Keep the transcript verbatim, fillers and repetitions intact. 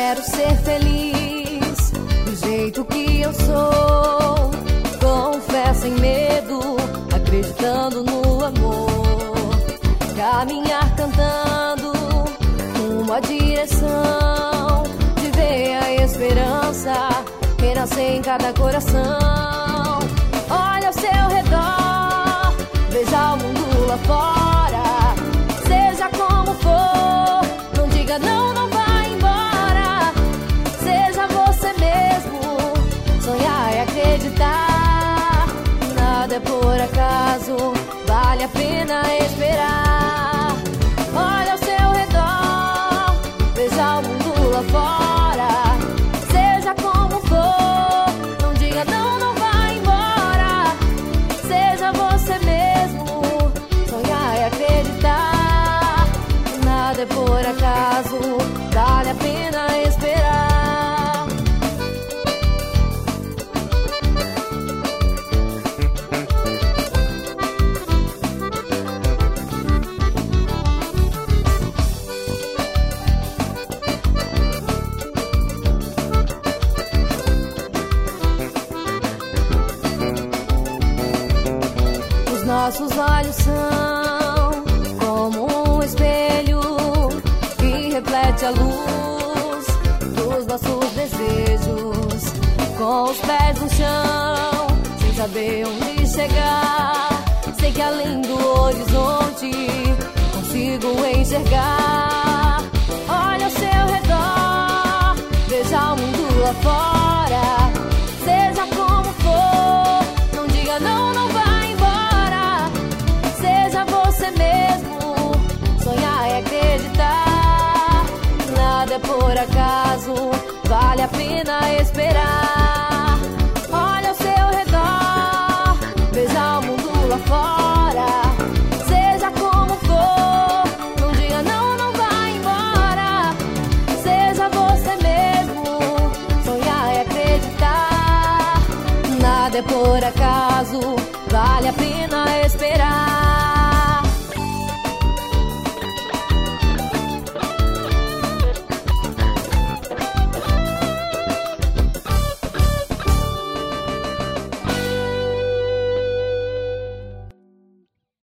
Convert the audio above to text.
quero ser feliz do jeito que eu sou, com fé sem medo, acreditando no amor, caminhar cantando uma direção, de ver a esperança renascer em cada coração. Olha ao seu redor, veja o mundo lá fora, seja como for, não diga não, não vai embora, seja você mesmo, sonhar e acreditar, nada é por acaso, vale a pena esperar. Olha ao seu redor, veja o mundo lá fora, seja como for, não diga não, não vai embora, seja você mesmo, sonhar e acreditar, nada é por acaso, vale a pena esperar. Os nossos olhos são como um espelho que reflete a luz dos nossos desejos. Com os pés no chão, sem saber onde chegar, sei que além do horizonte consigo enxergar. Olha ao seu redor, veja o mundo lá fora, seja como for, não diga não, não vai embora, seja você mesmo, sonhar e acreditar, nada é por acaso, vale a pena esperar. Olha ao seu redor, veja o mundo lá fora, seja como for, não diga não, não vai embora, seja você mesmo, sonhar e acreditar, nada é por acaso, vale a pena